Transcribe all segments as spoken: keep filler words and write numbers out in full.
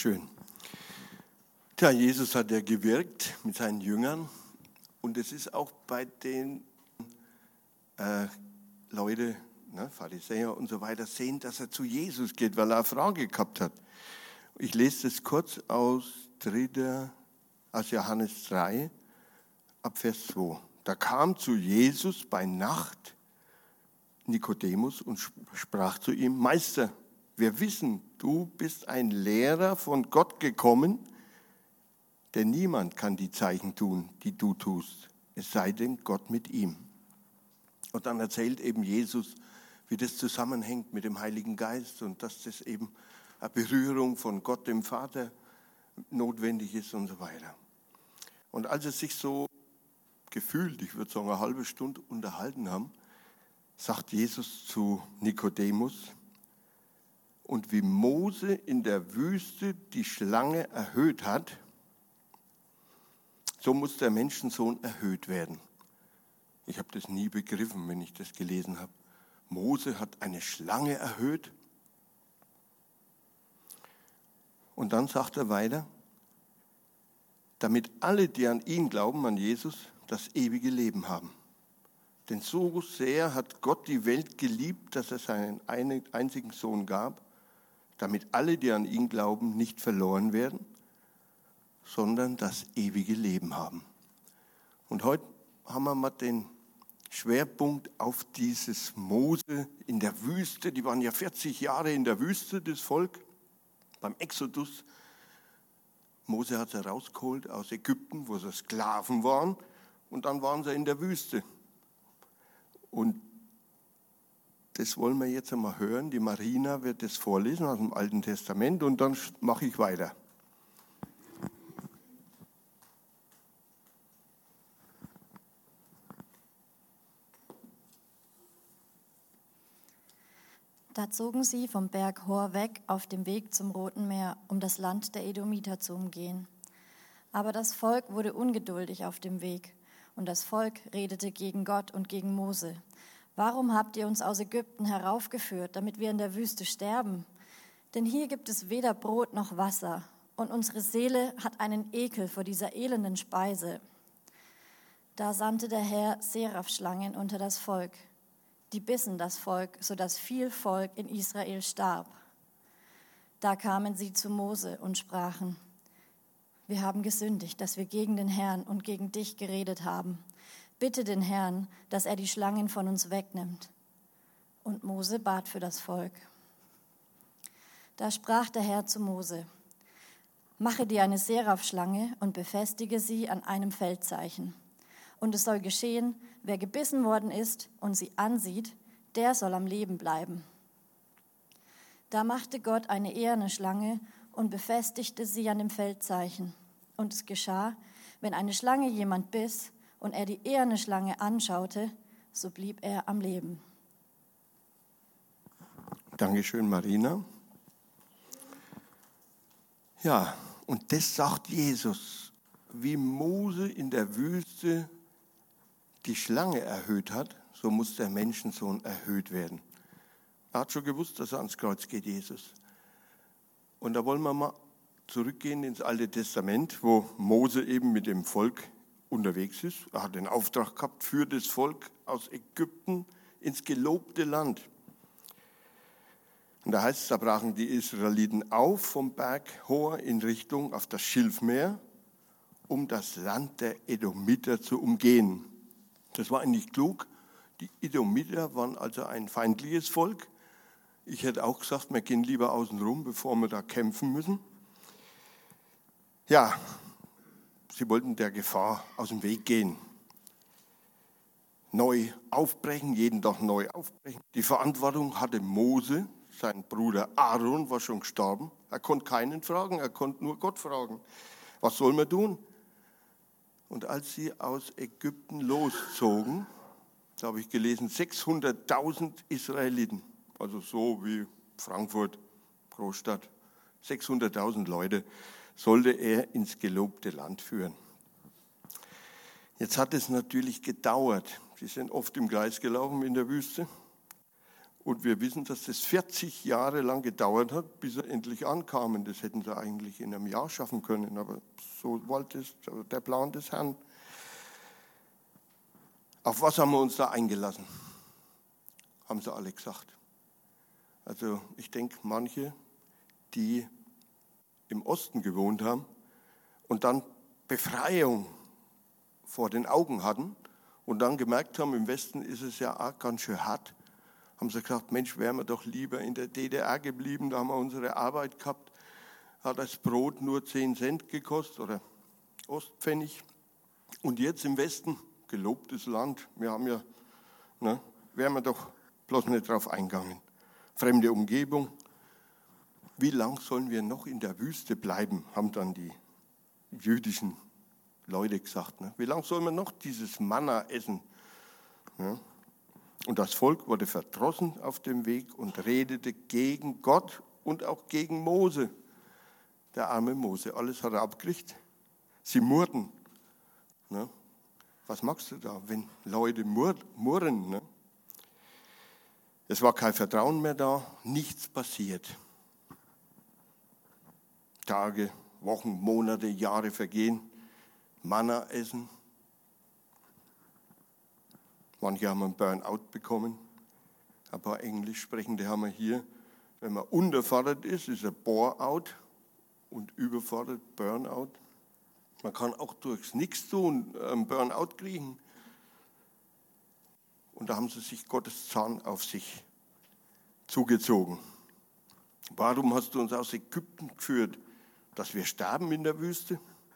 Schön. Tja, Jesus hat ja gewirkt mit seinen Jüngern und es ist auch bei den äh, Leuten, ne, Pharisäer und so weiter, sehen, dass er zu Jesus geht, weil er eine Frage gehabt hat. Ich lese das kurz aus, dritter, aus Johannes drei, ab Vers zwei. Da kam zu Jesus bei Nacht Nikodemus und sprach zu ihm: Meister, wir wissen, du bist ein Lehrer von Gott gekommen, denn niemand kann die Zeichen tun, die du tust, es sei denn Gott mit ihm. Und dann erzählt eben Jesus, wie das zusammenhängt mit dem Heiligen Geist und dass das eben eine Berührung von Gott, dem Vater, notwendig ist und so weiter. Und als sie sich so gefühlt, ich würde sagen eine halbe Stunde unterhalten haben, sagt Jesus zu Nikodemus: Und wie Mose in der Wüste die Schlange erhöht hat, so muss der Menschensohn erhöht werden. Ich habe das nie begriffen, wenn ich das gelesen habe. Mose hat eine Schlange erhöht. Und dann sagt er weiter: Damit alle, die an ihn glauben, an Jesus, das ewige Leben haben. Denn so sehr hat Gott die Welt geliebt, dass er seinen einzigen Sohn gab, damit alle, die an ihn glauben, nicht verloren werden, sondern das ewige Leben haben. Und heute haben wir mal den Schwerpunkt auf dieses Mose in der Wüste. Die waren ja vierzig Jahre in der Wüste, das Volk, beim Exodus. Mose hat sie rausgeholt aus Ägypten, wo sie Sklaven waren, und dann waren sie in der Wüste. Und das wollen wir jetzt einmal hören. Die Marina wird das vorlesen aus dem Alten Testament und dann mache ich weiter. Da zogen sie vom Berg Hor weg auf dem Weg zum Roten Meer, um das Land der Edomiter zu umgehen. Aber das Volk wurde ungeduldig auf dem Weg und das Volk redete gegen Gott und gegen Mose. Warum habt ihr uns aus Ägypten heraufgeführt, damit wir in der Wüste sterben? Denn hier gibt es weder Brot noch Wasser und unsere Seele hat einen Ekel vor dieser elenden Speise. Da sandte der Herr Seraphschlangen unter das Volk. Die bissen das Volk, sodass viel Volk in Israel starb. Da kamen sie zu Mose und sprachen: Wir haben gesündigt, dass wir gegen den Herrn und gegen dich geredet haben. Bitte den Herrn, dass er die Schlangen von uns wegnimmt. Und Mose bat für das Volk. Da sprach der Herr zu Mose: Mache dir eine Seraphschlange und befestige sie an einem Feldzeichen. Und es soll geschehen, wer gebissen worden ist und sie ansieht, der soll am Leben bleiben. Da machte Gott eine eherne Schlange und befestigte sie an dem Feldzeichen. Und es geschah, wenn eine Schlange jemand biss und er die eherne Schlange anschaute, so blieb er am Leben. Dankeschön, Marina. Ja, und das sagt Jesus, wie Mose in der Wüste die Schlange erhöht hat, so muss der Menschensohn erhöht werden. Er hat schon gewusst, dass er ans Kreuz geht, Jesus. Und da wollen wir mal zurückgehen ins Alte Testament, wo Mose eben mit dem Volk unterwegs ist. Er hat den Auftrag gehabt, für das Volk aus Ägypten ins gelobte Land. Und da heißt es, da brachen die Israeliten auf vom Berg Hor in Richtung auf das Schilfmeer, um das Land der Edomiter zu umgehen. Das war eigentlich klug. Die Edomiter waren also ein feindliches Volk. Ich hätte auch gesagt, wir gehen lieber außen rum, bevor wir da kämpfen müssen. Ja, sie wollten der Gefahr aus dem Weg gehen. Neu aufbrechen, jeden Tag neu aufbrechen. Die Verantwortung hatte Mose, sein Bruder Aaron war schon gestorben. Er konnte keinen fragen, er konnte nur Gott fragen. Was soll man tun? Und als sie aus Ägypten loszogen, da habe ich gelesen, sechshunderttausend Israeliten, also so wie Frankfurt, Großstadt, sechshunderttausend Leute, sollte er ins gelobte Land führen. Jetzt hat es natürlich gedauert. Sie sind oft im Kreis gelaufen in der Wüste. Und wir wissen, dass das vierzig Jahre lang gedauert hat, bis sie endlich ankamen. Das hätten sie eigentlich in einem Jahr schaffen können, aber so wollte es der Plan des Herrn. Auf was haben wir uns da eingelassen? Haben sie alle gesagt. Also ich denke, manche, die im Osten gewohnt haben und dann Befreiung vor den Augen hatten und dann gemerkt haben, im Westen ist es ja auch ganz schön hart, haben sie gesagt, Mensch, wären wir doch lieber in der D D R geblieben, da haben wir unsere Arbeit gehabt, hat das Brot nur zehn Cent gekostet oder Ostpfennig. Und jetzt im Westen, gelobtes Land, wir haben ja, ne, wären wir doch bloß nicht drauf eingegangen. Fremde Umgebung. Wie lang sollen wir noch in der Wüste bleiben, haben dann die jüdischen Leute gesagt. Ne? Wie lange sollen wir noch dieses Manna essen? Ja? Und das Volk wurde verdrossen auf dem Weg und redete gegen Gott und auch gegen Mose. Der arme Mose, alles hat er abgekriegt. Sie murrten. Ne? Was machst du da, wenn Leute mur- murren? Ne? Es war kein Vertrauen mehr da, nichts passiert. Tage, Wochen, Monate, Jahre vergehen, Manna essen. Manche haben einen Burnout bekommen. Ein paar Englischsprechende haben wir hier. Wenn man unterfordert ist, ist ein Bore-out und überfordert Burnout. Man kann auch durchs Nichtstun einen Burnout kriegen. Und da haben sie sich Gottes Zorn auf sich zugezogen. Warum hast du uns aus Ägypten geführt, dass wir sterben in der Wüste?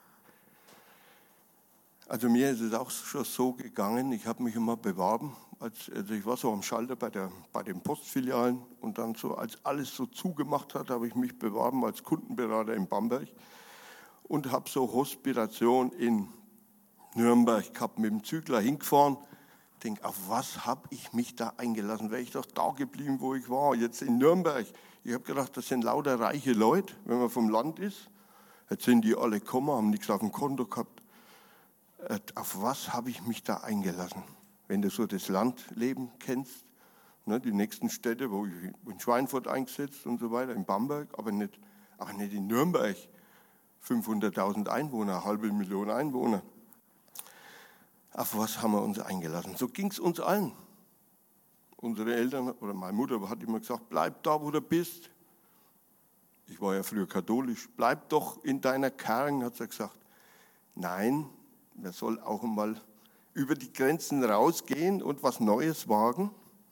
Also mir ist es auch schon so gegangen, ich habe mich immer beworben, als, also ich war so am Schalter bei, der, bei den Postfilialen und dann so, als alles so zugemacht hat, habe ich mich beworben als Kundenberater in Bamberg und habe so Hospitation in Nürnberg gehabt, mit dem Zügler hingefahren. Ich denke, auf was habe ich mich da eingelassen? Wäre ich doch da geblieben, wo ich war, jetzt in Nürnberg. Ich habe gedacht, das sind lauter reiche Leute, wenn man vom Land ist. Jetzt sind die alle gekommen, haben nichts auf dem Konto gehabt. Auf was habe ich mich da eingelassen? Wenn du so das Landleben kennst, ne, die nächsten Städte, wo ich in Schweinfurt eingesetzt und so weiter, in Bamberg, aber nicht, aber nicht in Nürnberg. fünfhunderttausend Einwohner, eine halbe Million Einwohner. Auf was haben wir uns eingelassen? So ging es uns allen. Unsere Eltern oder meine Mutter hat immer gesagt, bleib da, wo du bist. Ich war ja früher katholisch. Bleib doch in deiner Kern, hat sie gesagt. Nein, man soll auch mal über die Grenzen rausgehen und was Neues wagen.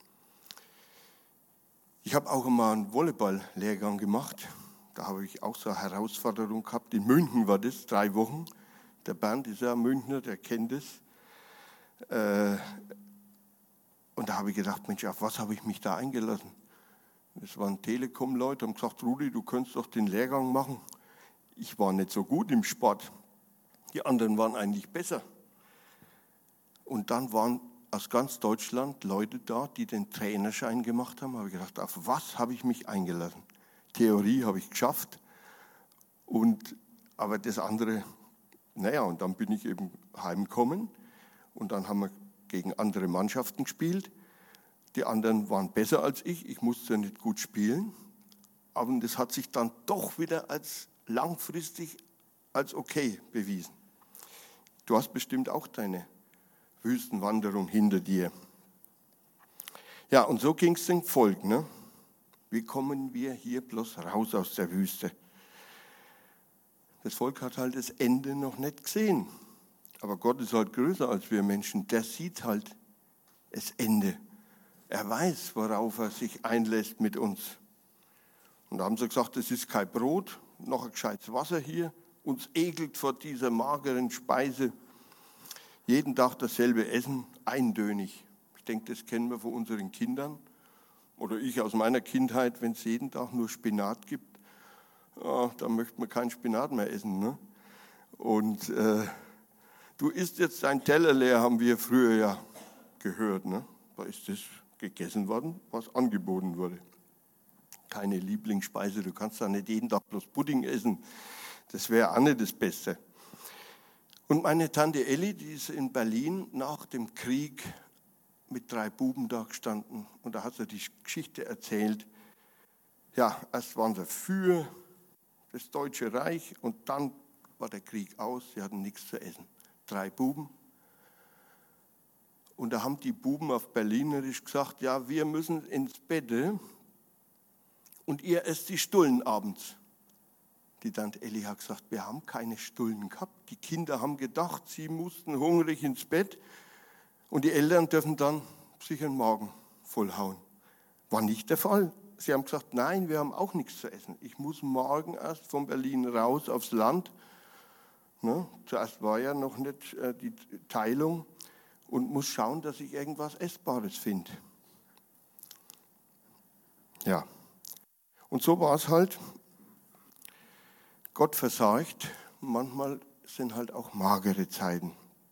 Ich habe auch mal einen Volleyball-Lehrgang gemacht. Da habe ich auch so eine Herausforderung gehabt. In München war das, drei Wochen. Der Bernd ist ja ein Münchner, der kennt es. Und da habe ich gedacht, Mensch, auf was habe ich mich da eingelassen? Das waren Telekom-Leute, haben gesagt, Rudi, du könntest doch den Lehrgang machen. Ich war nicht so gut im Sport. Die anderen waren eigentlich besser. Und dann waren aus ganz Deutschland Leute da, die den Trainerschein gemacht haben. Da habe ich gedacht, auf was habe ich mich eingelassen? Theorie habe ich geschafft. Und, aber das andere, naja, und dann bin ich eben heimgekommen. Und dann haben wir gegen andere Mannschaften gespielt. Die anderen waren besser als ich. Ich musste nicht gut spielen. Aber das hat sich dann doch wieder als langfristig als okay bewiesen. Du hast bestimmt auch deine Wüstenwanderung hinter dir. Ja, und so ging es dem Volk. Ne? Wie kommen wir hier bloß raus aus der Wüste? Das Volk hat halt das Ende noch nicht gesehen. Aber Gott ist halt größer als wir Menschen. Der sieht halt das Ende. Er weiß, worauf er sich einlässt mit uns. Und da haben sie gesagt, es ist kein Brot, noch ein gescheites Wasser hier. Uns ekelt vor dieser mageren Speise. Jeden Tag dasselbe Essen, eindönig. Ich denke, das kennen wir von unseren Kindern. Oder ich aus meiner Kindheit, wenn es jeden Tag nur Spinat gibt, ja, dann möchte man keinen Spinat mehr essen. Ne? Und äh, du isst jetzt dein Teller leer, haben wir früher ja gehört. Ne? Da ist das gegessen worden, was angeboten wurde. Keine Lieblingsspeise, du kannst da nicht jeden Tag bloß Pudding essen. Das wäre auch nicht das Beste. Und meine Tante Elli, die ist in Berlin nach dem Krieg mit drei Buben da gestanden und da hat er die Geschichte erzählt. Ja, erst waren sie für das Deutsche Reich und dann war der Krieg aus, sie hatten nichts zu essen. Drei Buben. Und da haben die Buben auf Berlinerisch gesagt, ja, wir müssen ins Bett und ihr esst die Stullen abends. Die Tante Elli hat gesagt, wir haben keine Stullen gehabt. Die Kinder haben gedacht, sie mussten hungrig ins Bett und die Eltern dürfen dann sich den Magen vollhauen. War nicht der Fall. Sie haben gesagt, nein, wir haben auch nichts zu essen. Ich muss morgen erst von Berlin raus aufs Land. Ne? Zuerst war ja noch nicht äh, die Teilung und muss schauen, dass ich irgendwas Essbares finde. Ja, und so war es halt. Gott versagt, manchmal sind halt auch magere Zeiten.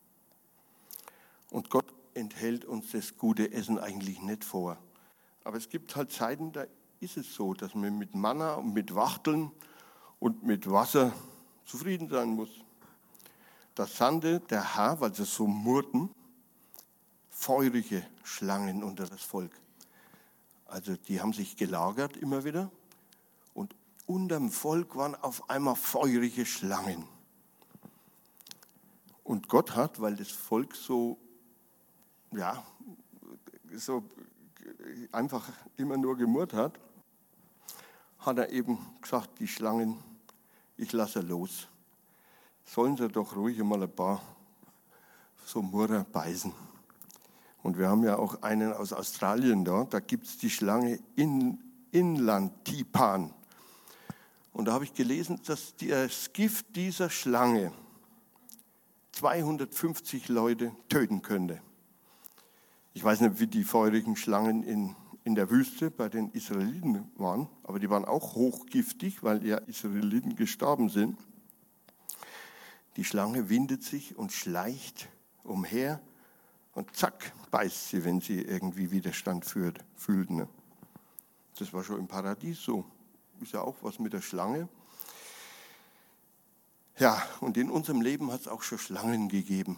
Und Gott enthält uns das gute Essen eigentlich nicht vor. Aber es gibt halt Zeiten, da ist es so, dass man mit Manna und mit Wachteln und mit Wasser zufrieden sein muss. Da sandte der Herr, weil sie so murrten, feurige Schlangen unter das Volk. Also die haben sich gelagert immer wieder und unterm Volk waren auf einmal feurige Schlangen. Und Gott hat, weil das Volk so, ja, so einfach immer nur gemurrt hat, hat er eben gesagt, die Schlangen, ich lasse los. Sollen sie doch ruhig mal ein paar so Murrer beißen. Und wir haben ja auch einen aus Australien da, da gibt es die Schlange in, Inland-Tipan. Und da habe ich gelesen, dass das Gift dieser Schlange zweihundertfünfzig Leute töten könnte. Ich weiß nicht, wie die feurigen Schlangen in, in der Wüste bei den Israeliten waren, aber die waren auch hochgiftig, weil ja Israeliten gestorben sind. Die Schlange windet sich und schleicht umher und zack, beißt sie, wenn sie irgendwie Widerstand führt, fühlt. Ne? Das war schon im Paradies so. Ist ja auch was mit der Schlange. Ja, und in unserem Leben hat es auch schon Schlangen gegeben.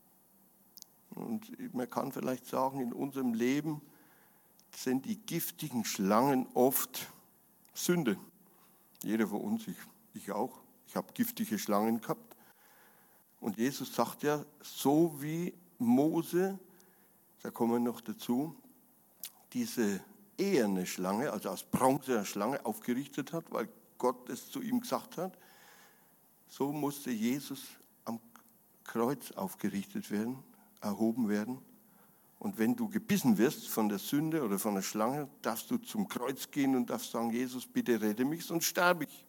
Und man kann vielleicht sagen, in unserem Leben sind die giftigen Schlangen oft Sünde. Jeder von uns, ich, ich auch. Ich habe giftige Schlangen gehabt. Und Jesus sagt ja, so wie Mose, da kommen wir noch dazu, diese eherne Schlange, also aus Bronze eine Schlange aufgerichtet hat, weil Gott es zu ihm gesagt hat, so musste Jesus am Kreuz aufgerichtet werden, erhoben werden. Und wenn du gebissen wirst von der Sünde oder von der Schlange, darfst du zum Kreuz gehen und darfst sagen, Jesus, bitte rette mich, sonst sterbe ich.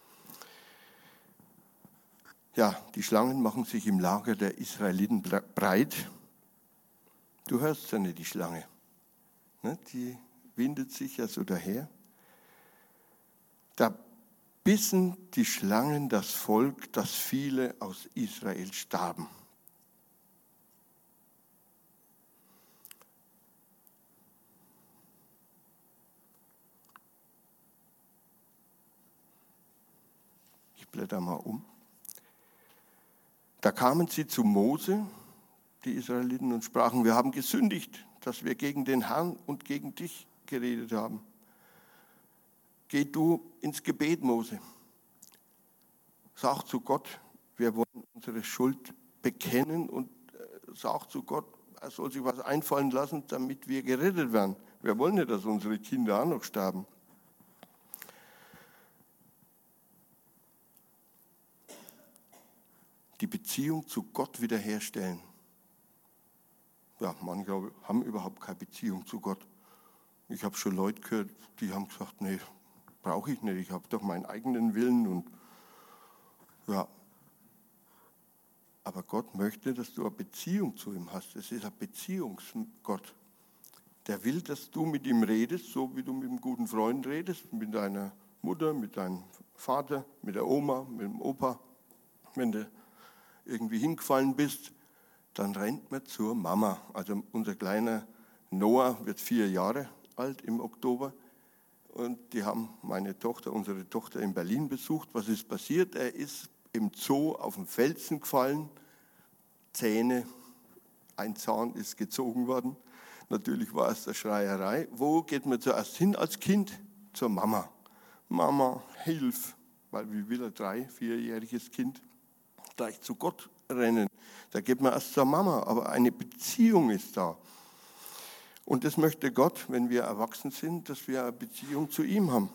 Ja, die Schlangen machen sich im Lager der Israeliten breit. Du hörst ja nicht die Schlange. Ne? Die windet sich ja so daher. Da bissen die Schlangen das Volk, dass viele aus Israel starben. Ich blätter mal um. Da kamen sie zu Mose, die Israeliten, und sprachen, wir haben gesündigt, dass wir gegen den Herrn und gegen dich geredet haben. Geh du ins Gebet, Mose. Sag zu Gott, wir wollen unsere Schuld bekennen und sag zu Gott, er soll sich was einfallen lassen, damit wir gerettet werden. Wir wollen nicht, dass unsere Kinder auch noch sterben. Die Beziehung zu Gott wiederherstellen. Ja, manche haben überhaupt keine Beziehung zu Gott. Ich habe schon Leute gehört, die haben gesagt, nee, brauche ich nicht, ich habe doch meinen eigenen Willen. Und ja, aber Gott möchte, dass du eine Beziehung zu ihm hast. Es ist ein Beziehungsgott. Der will, dass du mit ihm redest, so wie du mit einem guten Freund redest, mit deiner Mutter, mit deinem Vater, mit der Oma, mit dem Opa. Wenn du irgendwie hingefallen bist, dann rennt man zur Mama. Also unser kleiner Noah wird vier Jahre alt im Oktober und die haben meine Tochter, unsere Tochter in Berlin besucht. Was ist passiert? Er ist im Zoo auf den Felsen gefallen, Zähne, ein Zahn ist gezogen worden. Natürlich war es der Schreierei. Wo geht man zuerst hin als Kind? Zur Mama. Mama, hilf, weil wie will ein drei-, vierjähriges Kind gleich zu Gott rennen? Da geht man erst zur Mama, aber eine Beziehung ist da. Und das möchte Gott, wenn wir erwachsen sind, dass wir eine Beziehung zu ihm haben.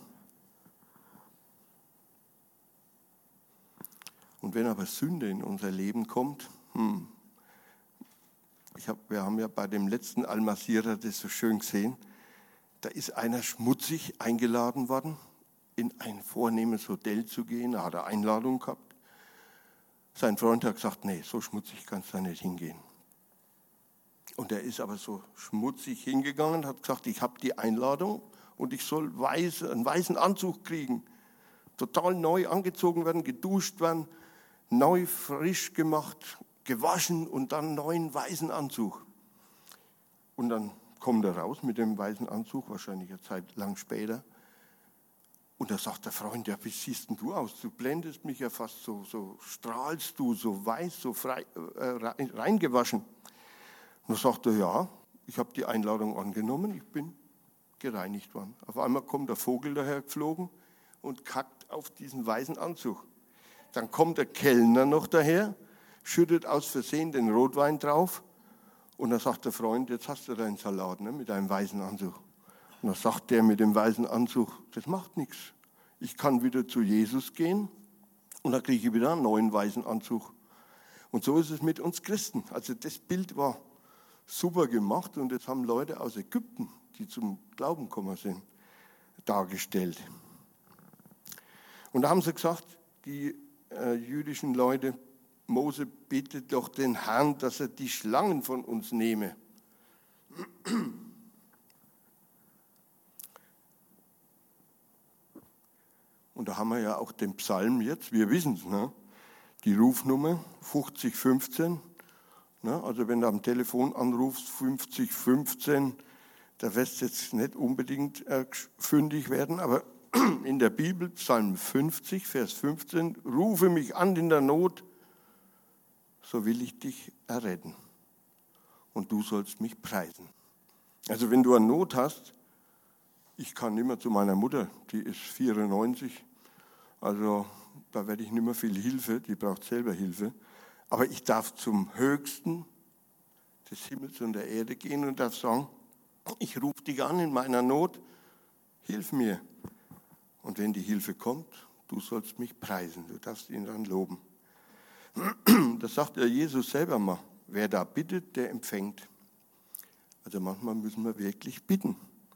Und wenn aber Sünde in unser Leben kommt, hm, ich hab, wir haben ja bei dem letzten Almasierer das so schön gesehen, da ist einer schmutzig eingeladen worden, in ein vornehmes Hotel zu gehen, da hat er Einladung gehabt. Sein Freund hat gesagt, nee, so schmutzig kannst du da nicht hingehen. Und er ist aber so schmutzig hingegangen, hat gesagt, ich habe die Einladung und ich soll weiß, einen weißen Anzug kriegen. Total neu angezogen werden, geduscht werden, neu frisch gemacht, gewaschen und dann einen neuen weißen Anzug. Und dann kommt er raus mit dem weißen Anzug, wahrscheinlich eine Zeit lang später. Und da sagt der Freund, ja, wie siehst denn du aus? Du blendest mich ja fast, so, so strahlst du, so weiß, so frei, äh, reingewaschen. Und da sagt er, ja, ich habe die Einladung angenommen, ich bin gereinigt worden. Auf einmal kommt der Vogel daher geflogen und kackt auf diesen weißen Anzug. Dann kommt der Kellner noch daher, schüttet aus Versehen den Rotwein drauf und dann sagt der Freund, jetzt hast du deinen Salat, ne, mit deinem weißen Anzug. Und dann sagt der mit dem weißen Anzug, das macht nichts. Ich kann wieder zu Jesus gehen und dann kriege ich wieder einen neuen weißen Anzug. Und so ist es mit uns Christen. Also das Bild war super gemacht und das haben Leute aus Ägypten, die zum Glauben gekommen sind, dargestellt. Und da haben sie gesagt, die äh, jüdischen Leute, Mose bittet doch den Herrn, dass er die Schlangen von uns nehme. Und da haben wir ja auch den Psalm jetzt, wir wissen es, ne? Die Rufnummer fünfzig fünfzehn. Ne? Also wenn du am Telefon anrufst, fünfzig fünfzehn, da wirst du jetzt nicht unbedingt äh, fündig werden, aber in der Bibel, Psalm fünfzig, Vers fünfzehn, rufe mich an in der Not, so will ich dich erretten. Und du sollst mich preisen. Also wenn du eine Not hast, ich kann nicht mehr zu meiner Mutter, die ist vierundneunzig, also da werde ich nicht mehr viel Hilfe, die braucht selber Hilfe. Aber ich darf zum Höchsten des Himmels und der Erde gehen und darf sagen, ich rufe dich an in meiner Not, hilf mir. Und wenn die Hilfe kommt, du sollst mich preisen, du darfst ihn dann loben. Das sagt ja Jesus selber mal, wer da bittet, der empfängt. Also manchmal müssen wir wirklich bitten.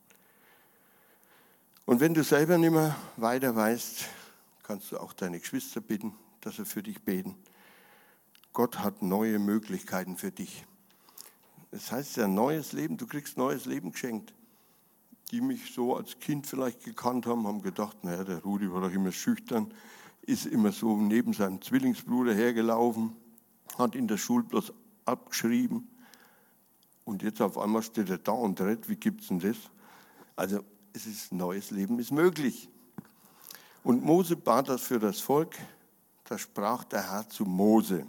Und wenn du selber nicht mehr weiter weißt, kannst du auch deine Geschwister bitten, dass sie für dich beten. Gott hat neue Möglichkeiten für dich. Das heißt ja neues Leben, du kriegst neues Leben geschenkt. Die mich so als Kind vielleicht gekannt haben, haben gedacht, naja, der Rudi war doch immer schüchtern, ist immer so neben seinem Zwillingsbruder hergelaufen, hat in der Schule bloß abgeschrieben und jetzt auf einmal steht er da und redet, wie gibt's denn das? Also es ist neues Leben ist möglich. Und Mose bat das für das Volk, da sprach der Herr zu Mose: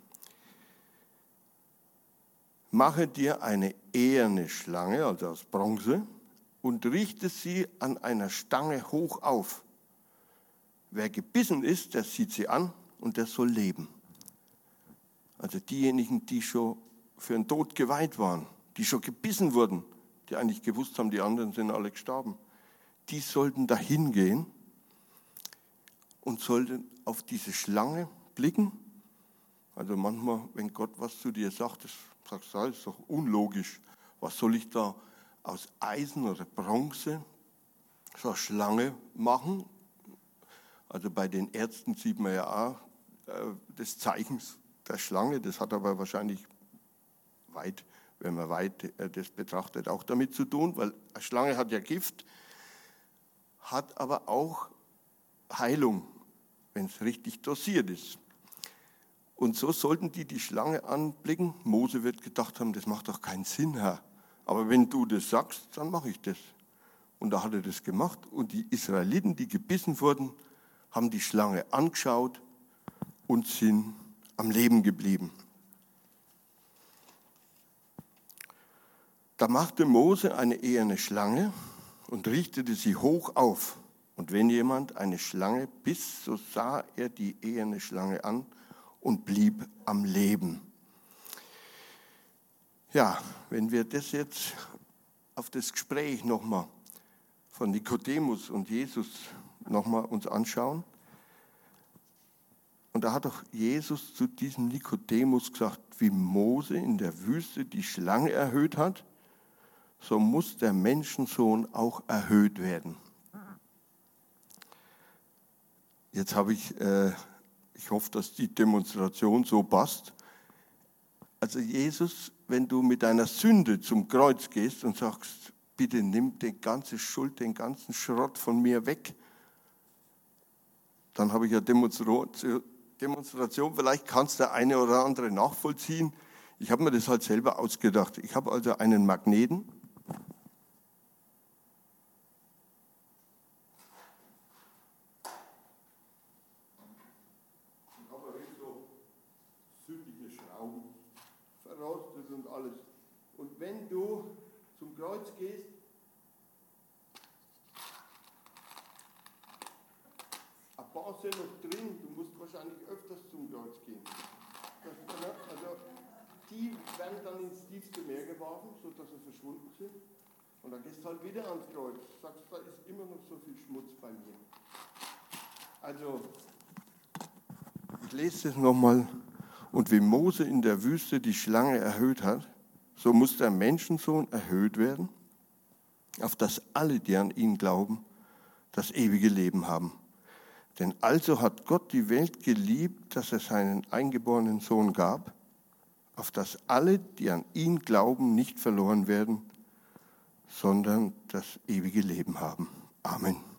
Mache dir eine eherne Schlange, also aus Bronze, und richte sie an einer Stange hoch auf. Wer gebissen ist, der sieht sie an und der soll leben. Also diejenigen, die schon für den Tod geweiht waren, die schon gebissen wurden, die eigentlich gewusst haben, die anderen sind alle gestorben, die sollten dahin gehen und sollten auf diese Schlange blicken. Also manchmal, wenn Gott was zu dir sagt, das sagst du, das ist doch unlogisch. Was soll ich da aus Eisen oder Bronze so eine Schlange machen? Also bei den Ärzten sieht man ja auch äh, das Zeichen der Schlange. Das hat aber wahrscheinlich weit, wenn man weit äh, das betrachtet, auch damit zu tun, weil eine Schlange hat ja Gift, hat aber auch Heilung, wenn es richtig dosiert ist. Und so sollten die die Schlange anblicken. Mose wird gedacht haben, das macht doch keinen Sinn, Herr. Aber wenn du das sagst, dann mache ich das. Und da hat er das gemacht. Und die Israeliten, die gebissen wurden, haben die Schlange angeschaut und sind am Leben geblieben. Da machte Mose eine eherne Schlange und richtete sie hoch auf. Und wenn jemand eine Schlange biss, so sah er die eherne Schlange an und blieb am Leben. Ja, wenn wir das jetzt auf das Gespräch nochmal von Nikodemus und Jesus nochmal uns anschauen. Und da hat doch Jesus zu diesem Nikodemus gesagt, wie Mose in der Wüste die Schlange erhöht hat, so muss der Menschensohn auch erhöht werden. Jetzt habe ich, äh, ich hoffe, dass die Demonstration so passt. Also Jesus, wenn du mit deiner Sünde zum Kreuz gehst und sagst, bitte nimm die ganze Schuld, den ganzen Schrott von mir weg, dann habe ich ja Demonstration, Demonstration, vielleicht kannst der eine oder andere nachvollziehen. Ich habe mir das halt selber ausgedacht. Ich habe also einen Magneten. Ich habe so sündige Schrauben, verrostet und alles. Und wenn du zum Kreuz gehst, ein paar sind noch drin, du musst wahrscheinlich öfters zum Kreuz gehen. Das, also die werden dann ins tiefste Meer geworfen, sodass sie verschwunden sind. Und dann gehst du halt wieder ans Kreuz. Sagst, da ist immer noch so viel Schmutz bei mir. Also, ich lese das nochmal. Und wie Mose in der Wüste die Schlange erhöht hat, so muss der Menschensohn erhöht werden, auf dass alle, die an ihn glauben, das ewige Leben haben. Denn also hat Gott die Welt geliebt, dass er seinen eingeborenen Sohn gab, auf dass alle, die an ihn glauben, nicht verloren werden, sondern das ewige Leben haben. Amen.